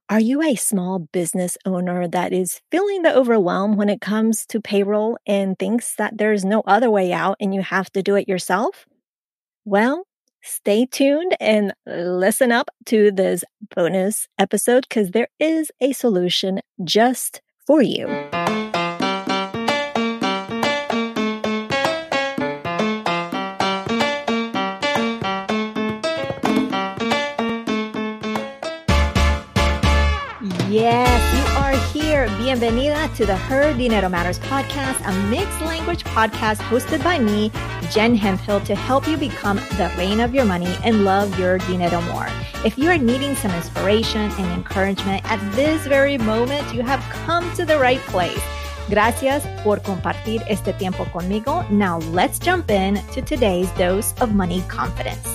Are you a small business owner that is feeling the overwhelm when it comes to payroll and thinks that there's no other way out and you have to do it yourself? Well, stay tuned and listen up to this bonus episode because there is a solution just for you. Yes, you are here. Bienvenida to the Her Dinero Matters podcast, a mixed language podcast hosted by me, Jen Hemphill, to help you become the reign of your money and love your dinero more. If you are needing some inspiration and encouragement at this very moment, you have come to the right place. Gracias por compartir este tiempo conmigo. Now let's jump in to today's dose of money confidence.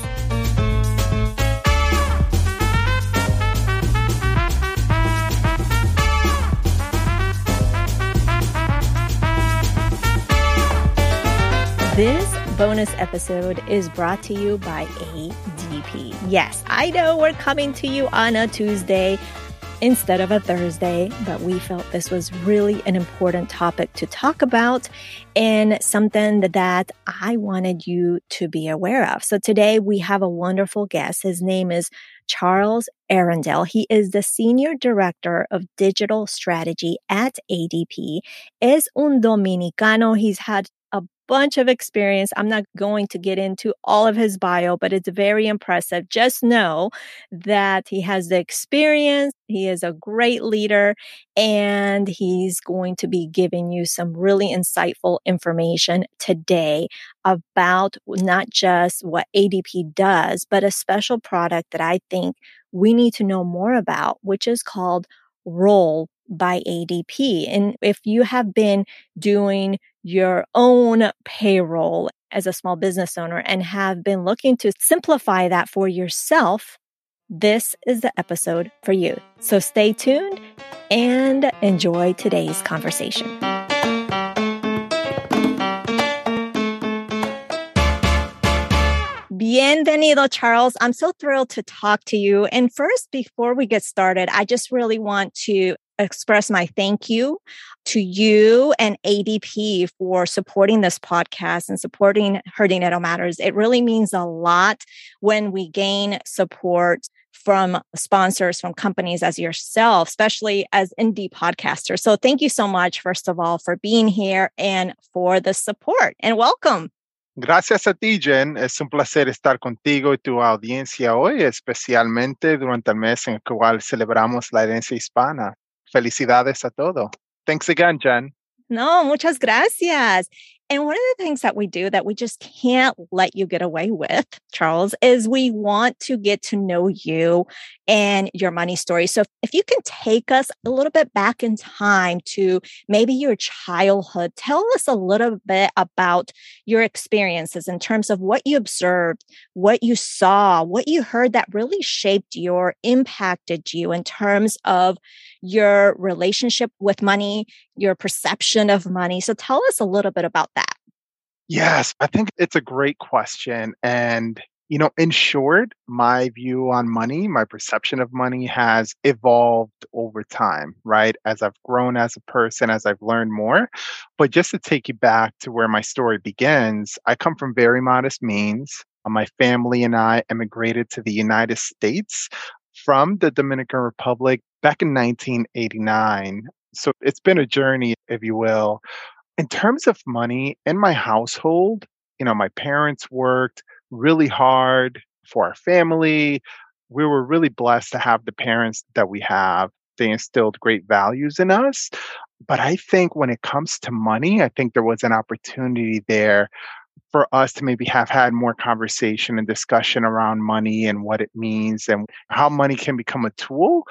This bonus episode is brought to you by ADP. Yes, I know we're coming to you on a Tuesday instead of a Thursday, but we felt this was really an important topic to talk about and something that I wanted you to be aware of. So today we have a wonderful guest. His name is Charles Arundel. He is the Senior Director of Digital Strategy at ADP. Es un dominicano. He's had a bunch of experience. I'm not going to get into all of his bio, but it's very impressive. Just know that he has the experience. He is a great leader, and he's going to be giving you some really insightful information today about not just what ADP does, but a special product that I think we need to know more about, which is called Roll by ADP. And if you have been doing your own payroll as a small business owner and have been looking to simplify that for yourself, this is the episode for you. So stay tuned and enjoy today's conversation. Bienvenido, Charles. I'm so thrilled to talk to you. And first, before we get started, I just really want to express my thank you to you and ADP for supporting this podcast and supporting Her Dinero Matters. It really means a lot when we gain support from sponsors, from companies as yourself, especially as indie podcasters. So thank you so much, first of all, for being here and for the support. And welcome. Gracias a ti, Jen. Es un placer estar contigo y tu audiencia hoy, especialmente durante el mes en el cual celebramos la herencia hispana. Felicidades a todos. Thanks again, Jen. No, muchas gracias. And one of the things that we do that we just can't let you get away with, Charles, is we want to get to know you and your money story. So if you can take us a little bit back in time to maybe your childhood, tell us a little bit about your experiences in terms of what you observed, what you saw, what you heard that really shaped you or impacted you in terms of your relationship with money, your perception of money. So tell us a little bit about that. Yes, I think it's a great question. And, in short, my view on money, my perception of money has evolved over time, right? As I've grown as a person, as I've learned more. But just to take you back to where my story begins, I come from very modest means. My family and I immigrated to the United States from the Dominican Republic back in 1989. So it's been a journey, if you will. In terms of money in my household, my parents worked really hard for our family. We were really blessed to have the parents that we have. They instilled great values in us. But I think when it comes to money, I think there was an opportunity there for us to maybe have had more conversation and discussion around money and what it means and how money can become a tool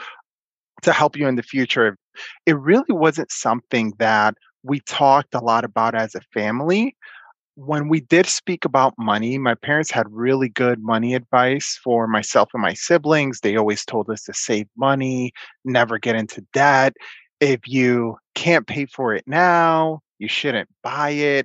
to help you in the future. It really wasn't something that we talked a lot about as a family. When we did speak about money, my parents had really good money advice for myself and my siblings. They always told us to save money, never get into debt. If you can't pay for it now, you shouldn't buy it.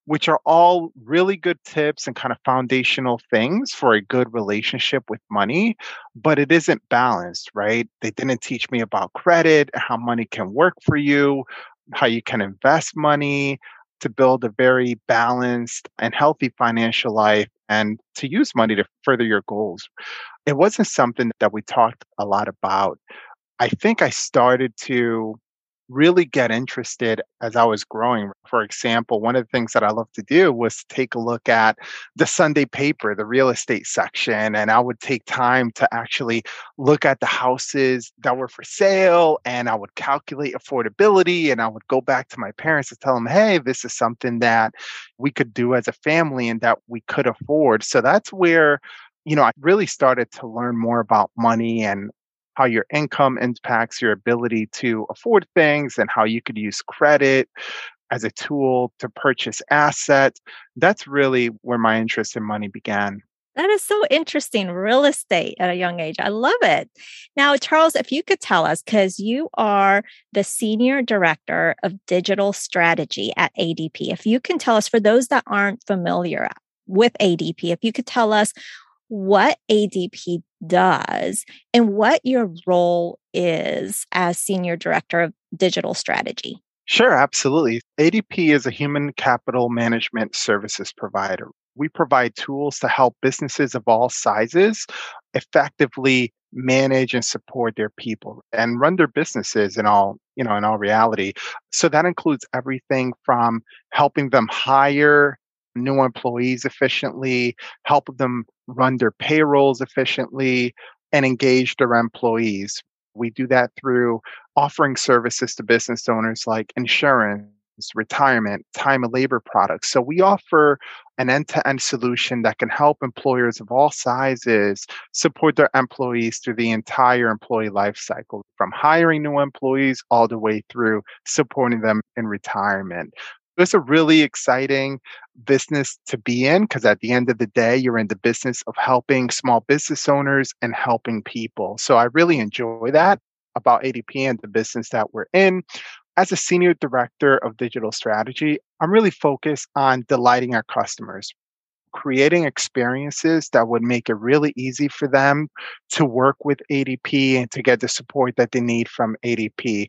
which are all really good tips and kind of foundational things for a good relationship with money, but it isn't balanced, right? They didn't teach me about credit, how money can work for you, how you can invest money to build a very balanced and healthy financial life and to use money to further your goals. It wasn't something that we talked a lot about. I think I started to really get interested as I was growing. For example, one of the things that I love to do was to take a look at the Sunday paper, the real estate section, and I would take time to actually look at the houses that were for sale and I would calculate affordability and I would go back to my parents to tell them, hey, this is something that we could do as a family and that we could afford. So that's where I really started to learn more about money and how your income impacts your ability to afford things and how you could use credit as a tool to purchase assets. That's really where my interest in money began. That is so interesting. Real estate at a young age. I love it. Now, Charles, if you could tell us, because you are the Senior Director of Digital Strategy at ADP, if you can tell us, for those that aren't familiar with ADP, if you could tell us what ADP does and what your role is as Senior Director of Digital Strategy. Sure, absolutely. ADP is a human capital management services provider. We provide tools to help businesses of all sizes effectively manage and support their people and run their businesses in all reality. So that includes everything from helping them hire new employees efficiently, help them run their payrolls efficiently, and engage their employees. We do that through offering services to business owners like insurance, retirement, time and labor products. So we offer an end-to-end solution that can help employers of all sizes support their employees through the entire employee life cycle, from hiring new employees all the way through supporting them in retirement. It's a really exciting business to be in because at the end of the day, you're in the business of helping small business owners and helping people. So I really enjoy that about ADP and the business that we're in. As a Senior Director of Digital Strategy, I'm really focused on delighting our customers, creating experiences that would make it really easy for them to work with ADP and to get the support that they need from ADP,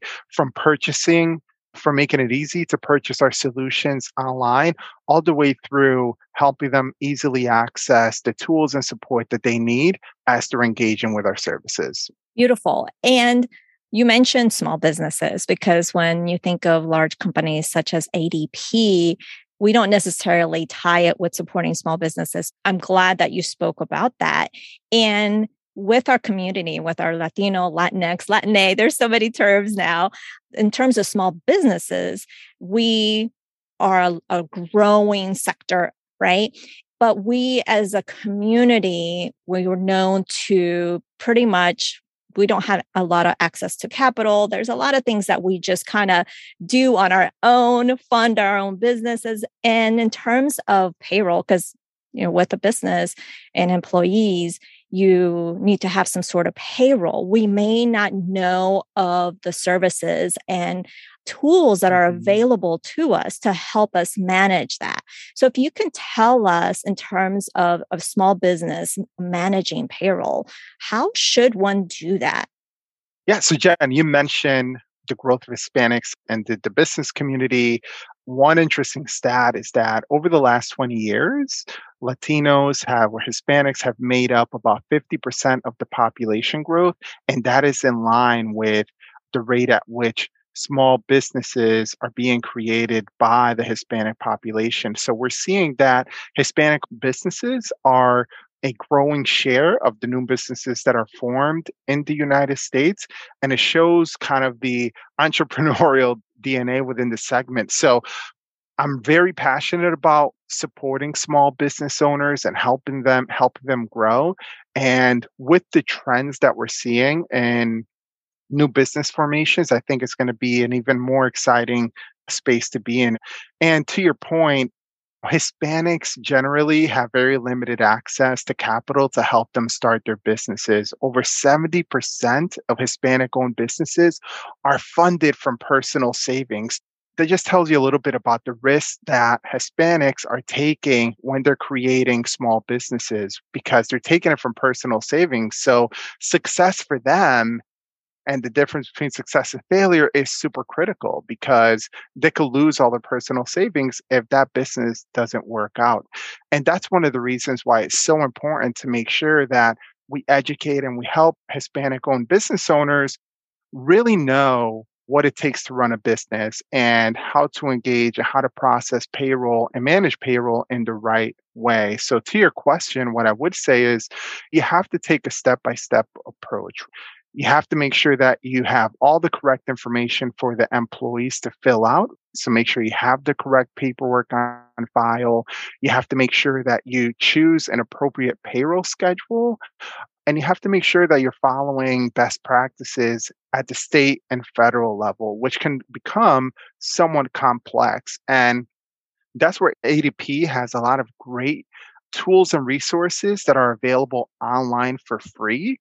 from making it easy to purchase our solutions online, all the way through helping them easily access the tools and support that they need as they're engaging with our services. Beautiful. And you mentioned small businesses because when you think of large companies such as ADP, we don't necessarily tie it with supporting small businesses. I'm glad that you spoke about that. And with our community, with our Latino, Latinx, Latina, there's so many terms now. In terms of small businesses, we are a growing sector, right? But we as a community, we were known to pretty much, we don't have a lot of access to capital. There's a lot of things that we just kind of do on our own, fund our own businesses. And in terms of payroll, because with a business and employees, you need to have some sort of payroll. We may not know of the services and tools that are available to us to help us manage that. So if you can tell us in terms of small business managing payroll, how should one do that? Yeah, so Jen, you mentioned the growth of Hispanics and the business community. One interesting stat is that over the last 20 years, Hispanics have made up about 50% of the population growth. And that is in line with the rate at which small businesses are being created by the Hispanic population. So we're seeing that Hispanic businesses are a growing share of the new businesses that are formed in the United States. And it shows kind of the entrepreneurial DNA within the segment. So I'm very passionate about supporting small business owners and helping them grow. And with the trends that we're seeing in new business formations, I think it's going to be an even more exciting space to be in. And to your point, Hispanics generally have very limited access to capital to help them start their businesses. Over 70% of Hispanic-owned businesses are funded from personal savings. that just tells you a little bit about the risks that Hispanics are taking when they're creating small businesses because they're taking it from personal savings. So success for them and the difference between success and failure is super critical because they could lose all their personal savings if that business doesn't work out. And that's one of the reasons why it's so important to make sure that we educate and we help Hispanic owned business owners really know what it takes to run a business and how to engage and how to process payroll and manage payroll in the right way. So, to your question, what I would say is you have to take a step by step approach. You have to make sure that you have all the correct information for the employees to fill out. So make sure you have the correct paperwork on file. You have to make sure that you choose an appropriate payroll schedule. And you have to make sure that you're following best practices at the state and federal level, which can become somewhat complex. And that's where ADP has a lot of great tools and resources that are available online for free.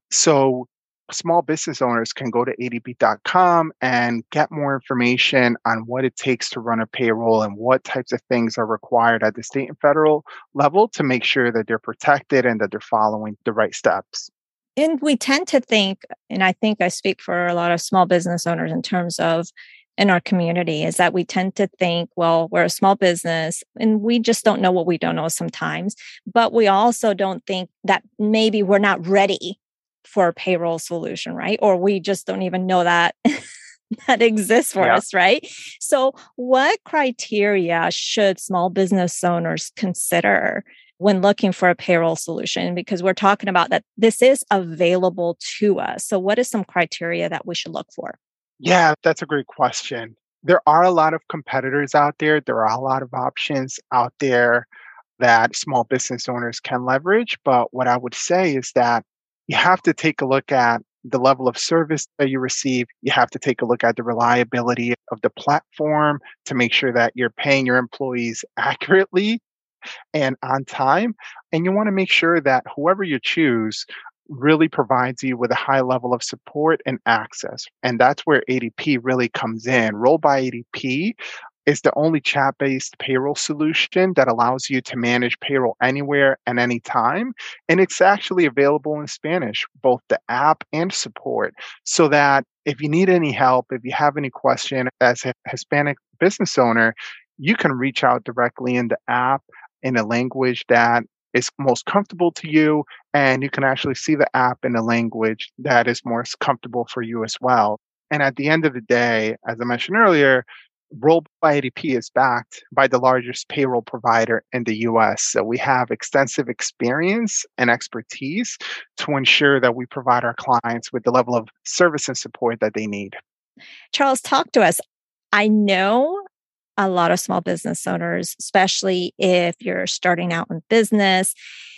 So small business owners can go to adp.com and get more information on what it takes to run a payroll and what types of things are required at the state and federal level to make sure that they're protected and that they're following the right steps. And we tend to think, and I think I speak for a lot of small business owners in terms of in our community, is that we tend to think, well, we're a small business and we just don't know what we don't know sometimes. But we also don't think that maybe we're not ready for a payroll solution, right? Or we just don't even know that that exists for us, right? So what criteria should small business owners consider when looking for a payroll solution? Because we're talking about that this is available to us. So what is some criteria that we should look for? Yeah, that's a great question. There are a lot of competitors out there. There are a lot of options out there that small business owners can leverage. But what I would say is that you have to take a look at the level of service that you receive. You have to take a look at the reliability of the platform to make sure that you're paying your employees accurately and on time. And you want to make sure that whoever you choose really provides you with a high level of support and access. And that's where ADP really comes in. Roll by ADP is the only chat-based payroll solution that allows you to manage payroll anywhere and anytime. And it's actually available in Spanish, both the app and support, so that if you need any help, if you have any question as a Hispanic business owner, you can reach out directly in the app in a language that is most comfortable to you, and you can actually see the app in a language that is more comfortable for you as well. And at the end of the day, as I mentioned earlier, Roll by ADP is backed by the largest payroll provider in the US. So we have extensive experience and expertise to ensure that we provide our clients with the level of service and support that they need. Charles, talk to us. I know a lot of small business owners, especially if you're starting out in business,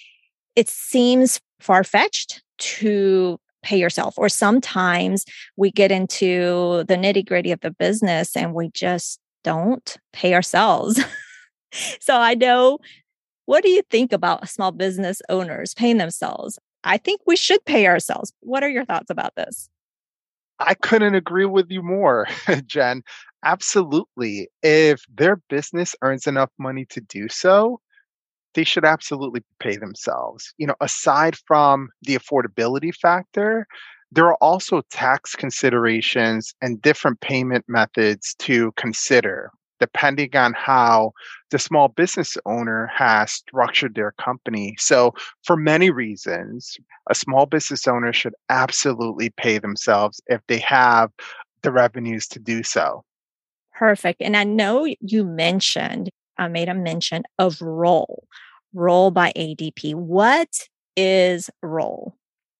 it seems far-fetched to pay yourself. Or sometimes we get into the nitty-gritty of the business and we just don't pay ourselves. So I know, what do you think about small business owners paying themselves? I think we should pay ourselves. What are your thoughts about this? I couldn't agree with you more, Jen. Absolutely. If their business earns enough money to do so, they should absolutely pay themselves. Aside from the affordability factor, there are also tax considerations and different payment methods to consider, depending on how the small business owner has structured their company. So, for many reasons, a small business owner should absolutely pay themselves if they have the revenues to do so. Perfect. And I know you mentioned, I made a mention of Roll by ADP. What is Roll?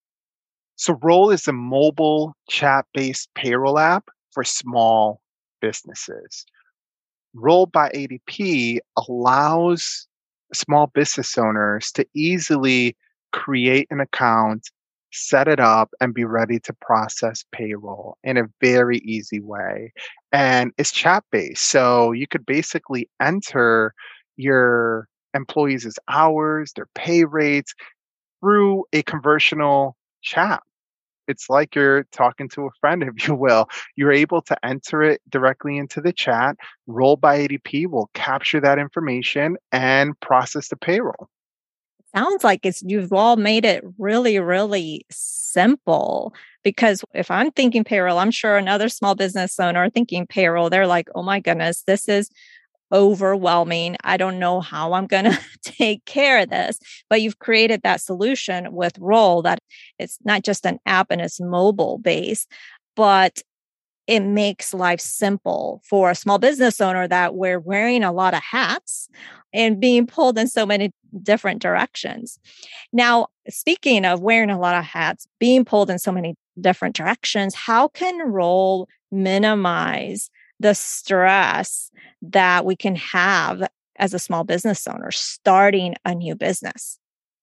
So, Roll is a mobile chat based payroll app for small businesses. Roll by ADP allows small business owners to easily create an account, set it up, and be ready to process payroll in a very easy way. And it's chat based. So you could basically enter your employees' hours, their pay rates through a conversational chat. It's like you're talking to a friend, if you will. You're able to enter it directly into the chat. Roll by ADP will capture that information and process the payroll. Sounds like you've all made it really, really simple. Because if I'm thinking payroll, I'm sure another small business owner thinking payroll, they're like, oh my goodness, this is overwhelming. I don't know how I'm going to take care of this. But you've created that solution with Roll that it's not just an app and it's mobile based, but it makes life simple for a small business owner that we're wearing a lot of hats and being pulled in so many different directions. Now, speaking of wearing a lot of hats, being pulled in so many different directions, how can Roll minimize the stress that we can have as a small business owner starting a new business?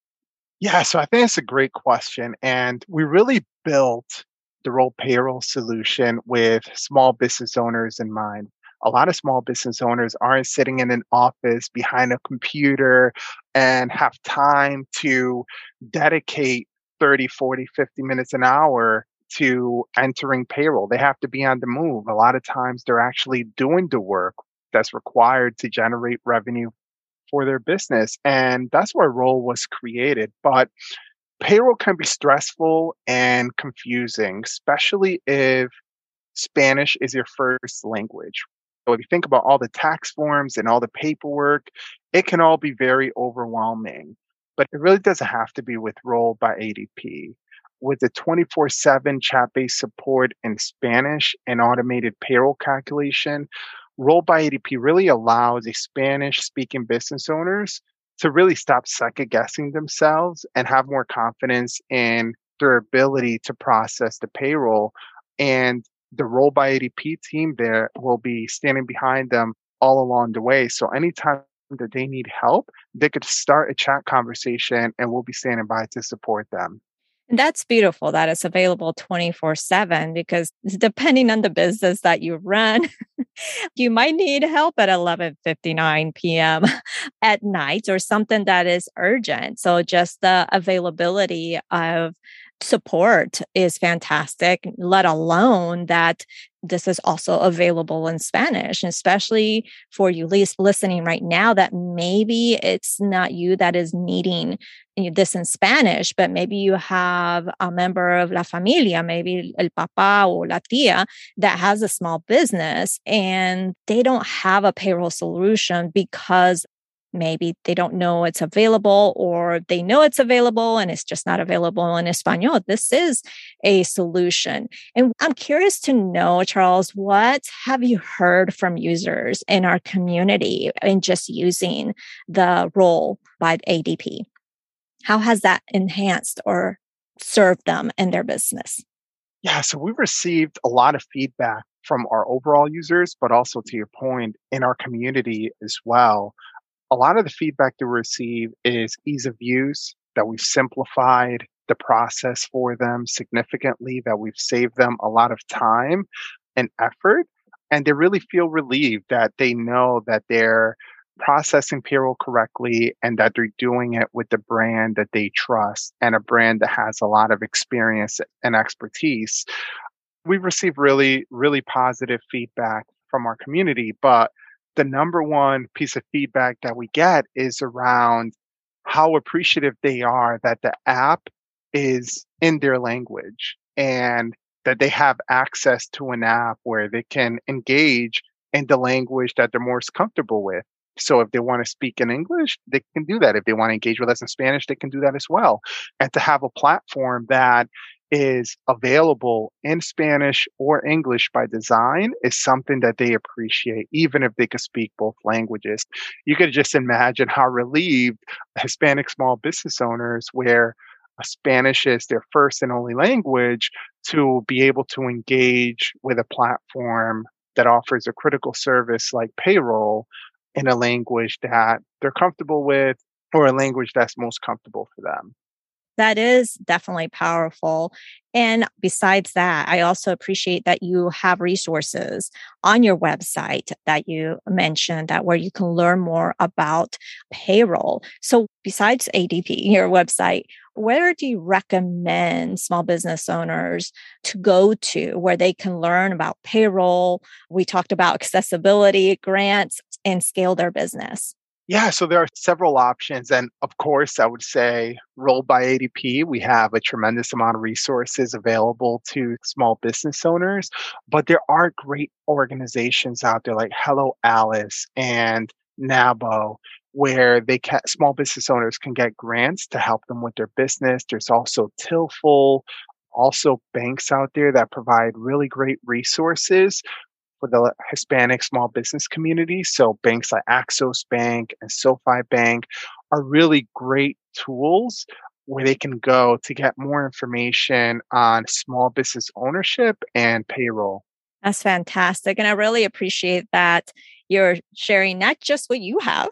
Yeah, so I think it's a great question. And we really built the Roll Payroll solution with small business owners in mind. A lot of small business owners aren't sitting in an office behind a computer and have time to dedicate 30, 40, 50 minutes an hour to entering payroll. They have to be on the move. A lot of times they're actually doing the work that's required to generate revenue for their business. And that's why Roll was created. But payroll can be stressful and confusing, especially if Spanish is your first language. So if you think about all the tax forms and all the paperwork, it can all be very overwhelming. But it really doesn't have to be with Roll by ADP. With the 24/7 chat based support in Spanish and automated payroll calculation, Roll by ADP really allows a Spanish speaking business owners to really stop second guessing themselves and have more confidence in their ability to process the payroll. And the Roll by ADP team there will be standing behind them all along the way. So anytime that they need help, they could start a chat conversation and we'll be standing by to support them. And that's beautiful that it's available 24/7 because depending on the business that you run, you might need help at 11:59 p.m. at night or something that is urgent. So just the availability of support is fantastic, let alone that this is also available in Spanish, and especially for you listening right now that maybe it's not you that is needing this in Spanish, but maybe you have a member of la familia, maybe el papá or la tía that has a small business and they don't have a payroll solution because maybe they don't know it's available or they know it's available and it's just not available in Espanol. This is a solution. And I'm curious to know, Charles, what have you heard from users in our community in just using the Roll by ADP? How has that enhanced or served them in their business? Yeah, so we've received a lot of feedback from our overall users, but also to your point, in our community as well. A lot of the feedback that we receive is ease of use, that we've simplified the process for them significantly, that we've saved them a lot of time and effort. And they really feel relieved that they know that they're processing payroll correctly and that they're doing it with the brand that they trust and a brand that has a lot of experience and expertise. We've received really, really positive feedback from our community, but the number one piece of feedback that we get is around how appreciative they are that the app is in their language and that they have access to an app where they can engage in the language that they're most comfortable with. So if they want to speak in English, they can do that. If they want to engage with us in Spanish, they can do that as well. And to have a platform that is available in Spanish or English by design is something that they appreciate, even if they could speak both languages. You could just imagine how relieved Hispanic small business owners, where Spanish is their first and only language, to be able to engage with a platform that offers a critical service like payroll in a language that they're comfortable with or a language that's most comfortable for them. That is definitely powerful. And besides that, I also appreciate that you have resources on your website that you mentioned that where you can learn more about payroll. So besides ADP, your website, where do you recommend small business owners to go to where they can learn about payroll? We talked about accessibility, grants, and scale their business. Yeah, so there are several options. And of course, I would say Rolled by ADP, we have a tremendous amount of resources available to small business owners. But there are great organizations out there like Hello Alice and NABO, where small business owners can get grants to help them with their business. There's also Tillful, also banks out there that provide really great resources for the Hispanic small business community. So banks like Axos Bank and SoFi Bank are really great tools where they can go to get more information on small business ownership and payroll. That's fantastic. And I really appreciate that you're sharing not just what you have,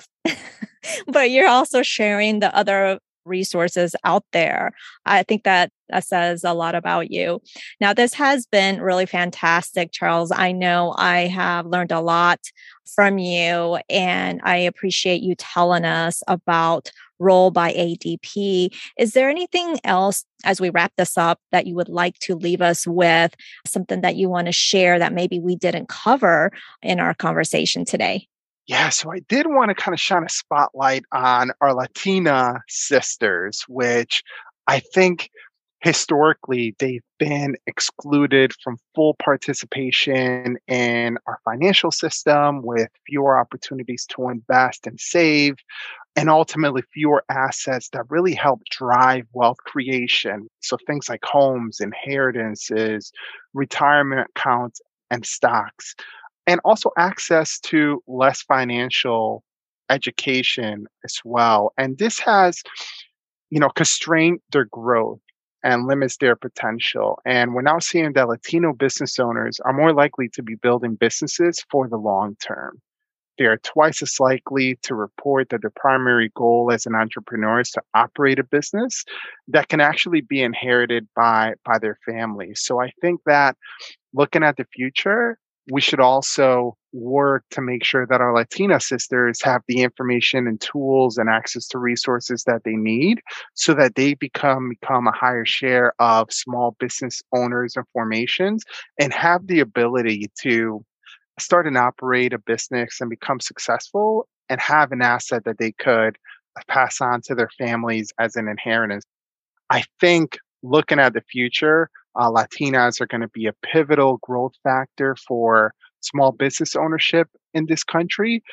but you're also sharing the other resources out there. I think that says a lot about you. Now, this has been really fantastic, Charles. I know I have learned a lot from you, and I appreciate you telling us about Roll by ADP. Is there anything else as we wrap this up that you would like to leave us with, something that you want to share that maybe we didn't cover in our conversation today? Yeah, so I did want to kind of shine a spotlight on our Latina sisters, which I think historically they've been excluded from full participation in our financial system with fewer opportunities to invest and save, and ultimately fewer assets that really help drive wealth creation. So things like homes, inheritances, retirement accounts, and stocks, and also access to less financial education as well. And this has, constrained their growth and limits their potential. And we're now seeing that Latino business owners are more likely to be building businesses for the long term. They are twice as likely to report that their primary goal as an entrepreneur is to operate a business that can actually be inherited by their families. So I think that looking at the future, we should also work to make sure that our Latina sisters have the information and tools and access to resources that they need so that they become a higher share of small business owners and formations and have the ability to start and operate a business and become successful and have an asset that they could pass on to their families as an inheritance. I think looking at the future, Latinas are going to be a pivotal growth factor for small business ownership in this country,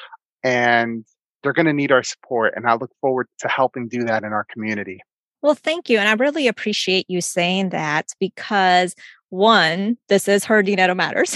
and they're going to need our support. And I look forward to helping do that in our community. Well, thank you. And I really appreciate you saying that because one, this is Her Dinero Matters.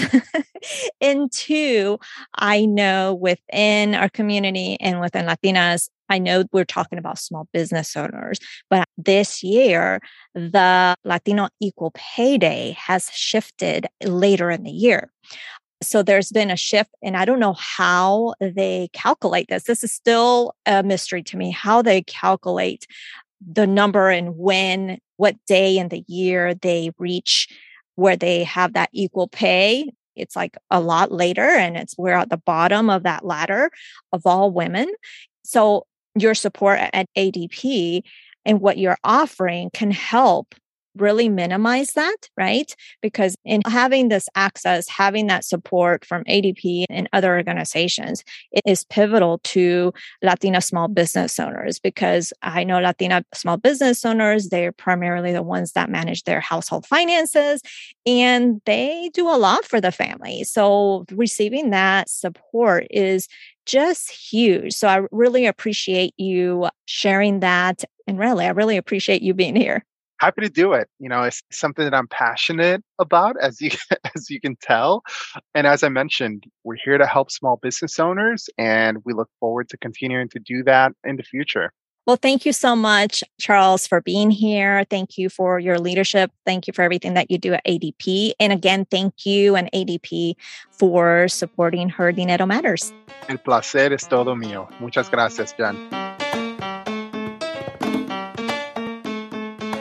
And two, I know within our community and within Latinas, I know we're talking about small business owners, but this year, the Latino Equal Pay Day has shifted later in the year. So there's been a shift, and I don't know how they calculate this. This is still a mystery to me, how they calculate the number and what day in the year they reach where they have that equal pay. It's like a lot later, and we're at the bottom of that ladder of all women. So your support at ADP and what you're offering can help really minimize that, right? Because in having this access, having that support from ADP and other organizations, it is pivotal to Latina small business owners because I know Latina small business owners, they're primarily the ones that manage their household finances and they do a lot for the family. So receiving that support is just huge. So I really appreciate you sharing that. And really, I really appreciate you being here. Happy to do it. It's something that I'm passionate about, as you as you can tell. And as I mentioned, we're here to help small business owners, and we look forward to continuing to do that in the future. Well, thank you so much, Charles, for being here. Thank you for your leadership. Thank you for everything that you do at ADP. And again, thank you and ADP for supporting Her Dinero Matters. El placer es todo mío. Muchas gracias, Jen.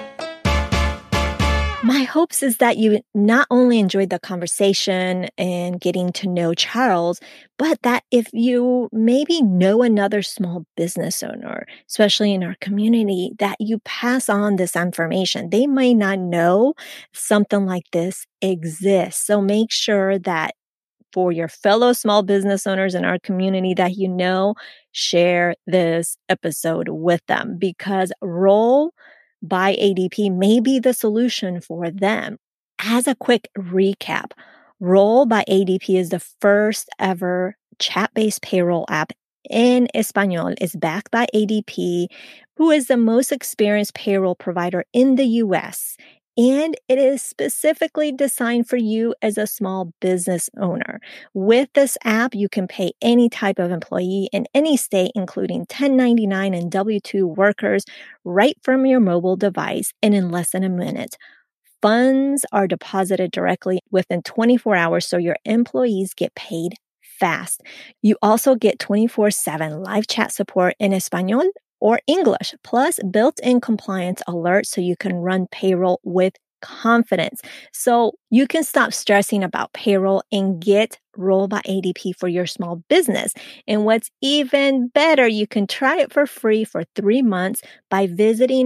hopes is that you not only enjoyed the conversation and getting to know Charles, but that if you maybe know another small business owner, especially in our community, that you pass on this information. They may not know something like this exists. So make sure that for your fellow small business owners in our community that you know, share this episode with them, because Roll by ADP may be the solution for them. As a quick recap, Roll by ADP is the first ever chat-based payroll app in Espanol. It's backed by ADP, who is the most experienced payroll provider in the US. And it is specifically designed for you as a small business owner. With this app, you can pay any type of employee in any state, including 1099 and W-2 workers, right from your mobile device and in less than a minute. Funds are deposited directly within 24 hours, so your employees get paid fast. You also get 24/7 live chat support in Espanol or English, plus built-in compliance alerts so you can run payroll with confidence. So you can stop stressing about payroll and get Roll by ADP for your small business. And what's even better, you can try it for free for 3 months by visiting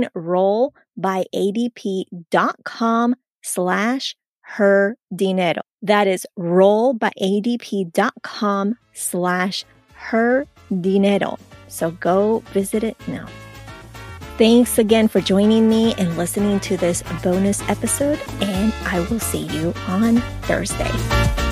rollbyadp.com/herdinero. That is rollbyadp.com/herdinero. So go visit it now. Thanks again for joining me and listening to this bonus episode, and I will see you on Thursday.